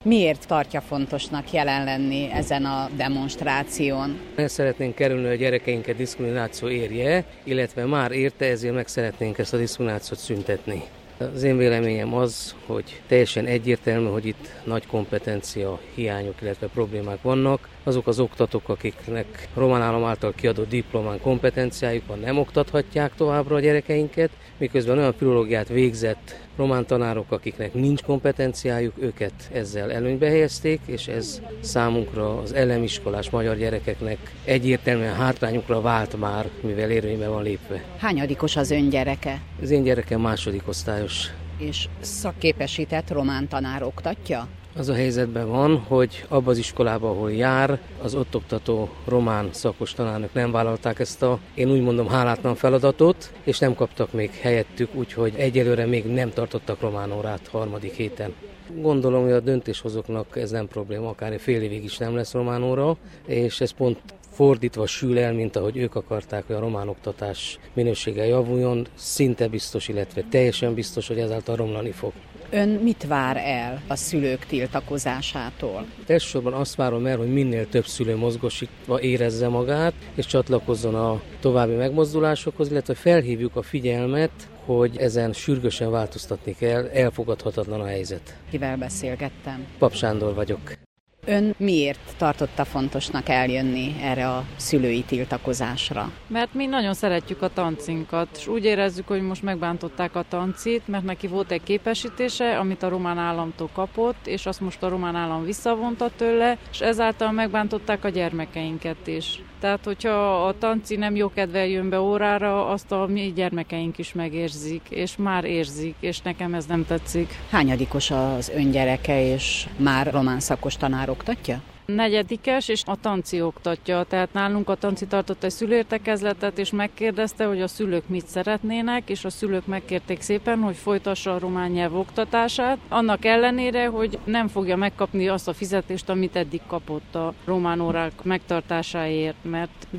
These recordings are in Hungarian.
Miért tartja fontosnak jelen lenni ezen a demonstráción? El szeretnénk kerülni, hogy a gyerekeinket diszkrimináció érje, illetve már érte, ezért meg szeretnénk ezt a diszkriminációt szüntetni. Az én véleményem az, hogy teljesen egyértelmű, hogy itt nagy kompetencia hiányok, illetve problémák vannak. Azok az oktatók, akiknek román állam által kiadott diplomán kompetenciájuk van, nem oktathatják továbbra a gyerekeinket, miközben olyan filológiát végzett román tanárok, akiknek nincs kompetenciájuk, őket ezzel előnybe helyezték, és ez számunkra az elemiskolás magyar gyerekeknek egyértelműen hátrányukra vált már, mivel érvénybe van lépve. Hányadikos az ön gyereke? Az én gyerekem második osztályos. És szakképesített román tanár oktatja? Az a helyzetben van, hogy abban az iskolában, ahol jár, az ott oktató román szakos tanárnök nem vállalták ezt a, én úgy mondom, hálátlan feladatot, és nem kaptak még helyettük, úgyhogy egyelőre még nem tartottak román órát harmadik héten. Gondolom, hogy a döntéshozóknak ez nem probléma, akár egy fél évig is nem lesz román óra, és ez pont fordítva sül el, mint ahogy ők akarták, hogy a román oktatás minősége javuljon, szinte biztos, illetve teljesen biztos, hogy ezáltal romlani fog. Ön mit vár el a szülők tiltakozásától? Elsősorban azt várom el, hogy minél több szülő mozgósítva érezze magát, és csatlakozzon a további megmozdulásokhoz, illetve felhívjuk a figyelmet, hogy ezen sürgősen változtatni kell, elfogadhatatlan a helyzet. Kivel beszélgettem? Pap Sándor vagyok. Ön miért tartotta fontosnak eljönni erre a szülői tiltakozásra? Mert mi nagyon szeretjük a tancinkat, és úgy érezzük, hogy most megbántották a tancit, mert neki volt egy képesítése, amit a román államtól kapott, és azt most a román állam visszavonta tőle, és ezáltal megbántották a gyermekeinket is. Tehát, hogyha a tanci nem jókedvel jön be órára, azt a mi gyermekeink is megérzik, és már érzik, és nekem ez nem tetszik. Hányadikos az ön gyereke, és már román szakos tanár oktatja? 4. és a tanci oktatja, tehát nálunk a tanci tartott egy szülőértekezletet, és megkérdezte, hogy a szülők mit szeretnének, és a szülők megkérték szépen, hogy folytassa a román nyelv oktatását, annak ellenére, hogy nem fogja megkapni azt a fizetést, amit eddig kapott a román órák megtartásáért, mert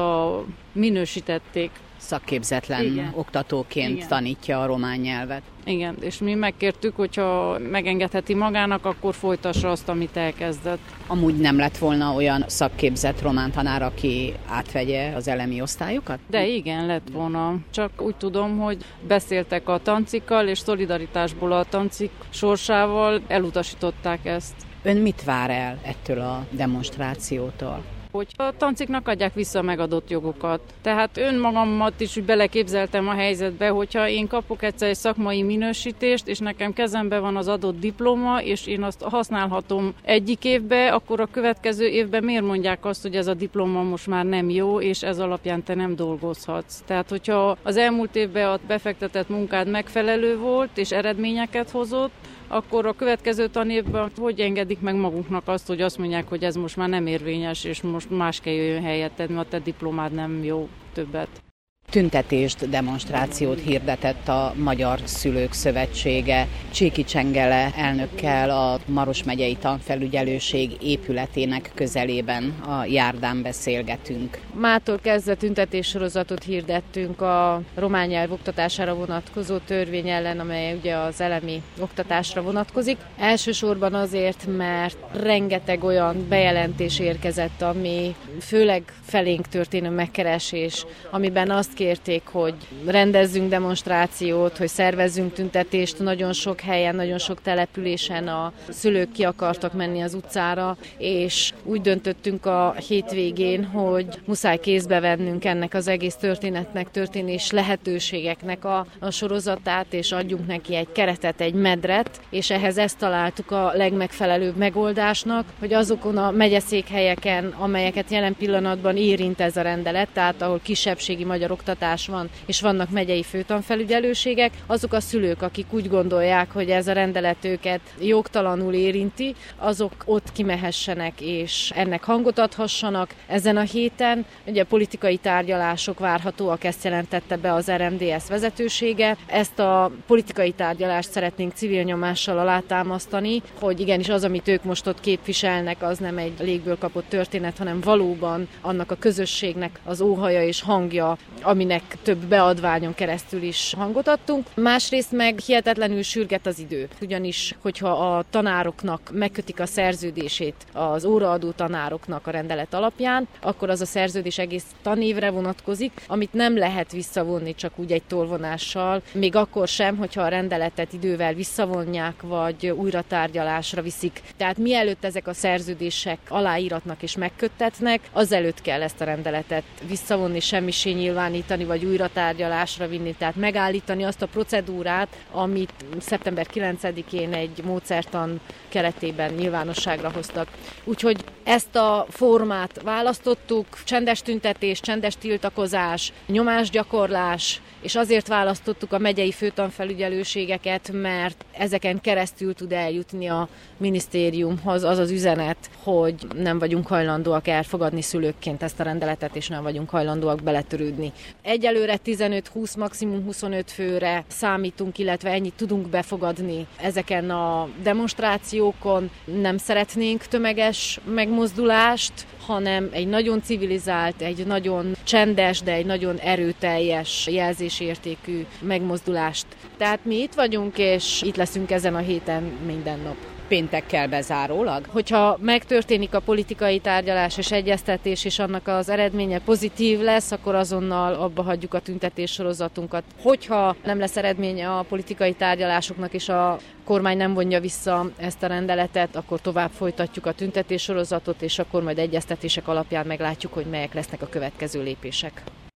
visszaminősítették. Szakképzetlen oktatóként tanítja a román nyelvet. Igen, és mi megkértük, hogyha megengedheti magának, akkor folytassa azt, amit elkezdett. Amúgy nem lett volna olyan szakképzett román tanár, aki átvegye az elemi osztályokat? De igen, lett volna. Csak úgy tudom, hogy beszéltek a tancikkal, és szolidaritásból a tancik sorsával elutasították ezt. Ön mit vár el ettől a demonstrációtól? Hogy a tanciknak adják vissza a megadott jogokat. Tehát önmagamat is úgy beleképzeltem a helyzetbe, hogyha én kapok egyszer egy szakmai minősítést, és nekem kezemben van az adott diploma, és én azt használhatom egyik évbe, akkor a következő évben miért mondják azt, hogy ez a diploma most már nem jó, és ez alapján te nem dolgozhatsz. Tehát, hogyha az elmúlt évben a befektetett munkád megfelelő volt, és eredményeket hozott, akkor a következő tanévben hogy engedik meg magunknak azt, hogy azt mondják, hogy ez most már nem érvényes, és most más kell jöjjön helyetted, mert a te diplomád nem jó többet. Tüntetést, demonstrációt hirdetett a Magyar Szülők Szövetsége. Cséki Csengele elnökkel a Maros megyei tanfelügyelőség épületének közelében a járdán beszélgetünk. Mától kezdve tüntetéssorozatot hirdettünk a román nyelv oktatására vonatkozó törvény ellen, amely ugye az elemi oktatásra vonatkozik. Elsősorban azért, mert rengeteg olyan bejelentés érkezett, ami főleg felénk történő megkeresés, amiben azt kérték, hogy rendezzünk demonstrációt, hogy szervezzünk tüntetést. Nagyon sok helyen, nagyon sok településen a szülők ki akartak menni az utcára, és úgy döntöttünk a hétvégén, hogy muszáj kézbe vennünk ennek az egész történetnek, történés lehetőségeknek a sorozatát, és adjunk neki egy keretet, egy medret, és ehhez ezt találtuk a legmegfelelőbb megoldásnak, hogy azokon a megyeszékhelyeken, amelyeket jelen pillanatban érint ez a rendelet, tehát ahol kisebbségi magyar oktatás van, és vannak megyei főtanfelügyelőségek, azok a szülők, akik úgy gondolják, hogy ez a rendelet őket jogtalanul érinti, azok ott kimehessenek, és ennek hangot adhassanak. Ezen a héten ugye politikai tárgyalások várhatóak, ezt jelentette be az RMDSZ vezetősége. Ezt a politikai tárgyalást szeretnénk civil nyomással alátámasztani, hogy igenis az, amit ők most ott képviselnek, az nem egy légből kapott történet, hanem valóban annak a közösségnek az óhaja és hangja, ami aminek több beadványon keresztül is hangot adtunk. Másrészt meg hihetetlenül sürget az idő, ugyanis hogyha a tanároknak megkötik a szerződését az óraadó tanároknak a rendelet alapján, akkor az a szerződés egész tanévre vonatkozik, amit nem lehet visszavonni csak úgy egy tolvonással, még akkor sem, hogyha a rendeletet idővel visszavonják, vagy újra tárgyalásra viszik. Tehát mielőtt ezek a szerződések aláíratnak és megköttetnek, azelőtt kell ezt a rendeletet visszavonni, semmisé nyilvánítani, vagy újra tárgyalásra vinni, tehát megállítani azt a procedúrát, amit szeptember 9-én egy módszertan keretében nyilvánosságra hoztak. Úgyhogy ezt a formát választottuk, csendes tüntetés, csendes tiltakozás, nyomásgyakorlás, és azért választottuk a megyei főtanfelügyelőségeket, mert ezeken keresztül tud eljutni a minisztériumhoz az az üzenet, hogy nem vagyunk hajlandóak elfogadni szülőkként ezt a rendeletet, és nem vagyunk hajlandóak beletörődni. Egyelőre 15-20, maximum 25 főre számítunk, illetve ennyit tudunk befogadni ezeken a demonstrációkon. Nem szeretnénk tömeges megmozdulást, hanem egy nagyon civilizált, egy nagyon csendes, de egy nagyon erőteljes jelzésértékű megmozdulást. Tehát mi itt vagyunk, és itt leszünk ezen a héten minden nap. Péntekkel bezárólag? Hogyha megtörténik a politikai tárgyalás és egyeztetés, és annak az eredménye pozitív lesz, akkor azonnal abba hagyjuk a tüntetés sorozatunkat. Hogyha nem lesz eredménye a politikai tárgyalásoknak, és a kormány nem vonja vissza ezt a rendeletet, akkor tovább folytatjuk a tüntetés sorozatot, és akkor majd egyeztetések alapján meglátjuk, hogy melyek lesznek a következő lépések.